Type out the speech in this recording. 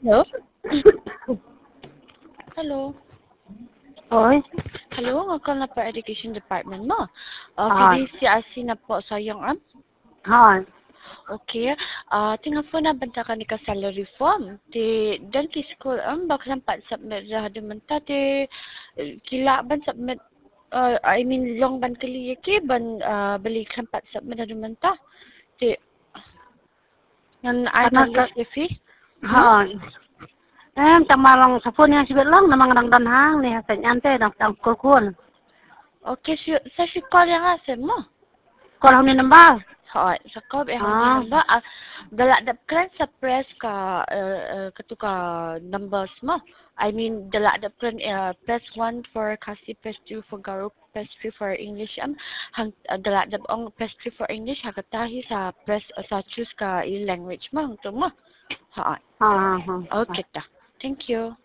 Hello? Hello? Oi? Hello, nga call na pa Education Department mo. Ah. PDCRC na po sa iyong Hi. Okay. Tingnan po na banta ka ni ka salary form. Ti denti school bak sampat submit ra dementa ti kila ban submit I mean long ban kali ki ban balik sampat submit ra dementa. Ti yan ay Anak talis fee. Hi. Tamarang sa phone yang sibet lang namang danhang ni hasan ante nang kulkul. Okay, sa si call yang asem mo. Kalau ni nambah. Hoy, sa kob hangin ba dala dap kran sa press ka katuka numbers mo. I mean dala dap kran press 1 for Kasi, press 2 for Garo, press 3 for English hang dala dap ong press 3 for English hakatahi sa press sa choose ka language mo hangtong mo. Hoy. Ha ha. Okay ta. Thank you.